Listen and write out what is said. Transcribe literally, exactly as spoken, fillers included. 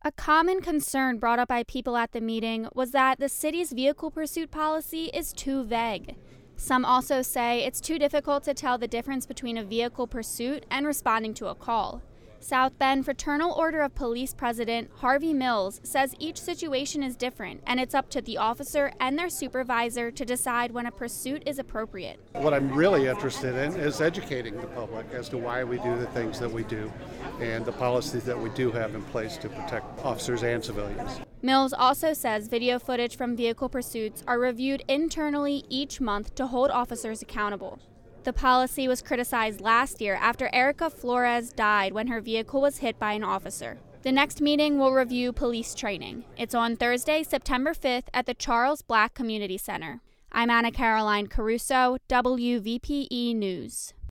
A common concern brought up by people at the meeting was that the city's vehicle pursuit policy is too vague. Some also say it's too difficult to tell the difference between a vehicle pursuit and responding to a call. South Bend Fraternal Order of Police President Harvey Mills says each situation is different and it's up to the officer and their supervisor to decide when a pursuit is appropriate. What I'm really interested in is educating the public as to why we do the things that we do and the policies that we do have in place to protect officers and civilians. Mills also says video footage from vehicle pursuits are reviewed internally each month to hold officers accountable. The policy was criticized last year after Erica Flores died when her vehicle was hit by an officer. The next meeting will review police training. It's on Thursday, September fifth at the Charles Black Community Center. I'm Anna Caroline Caruso, W V P E News.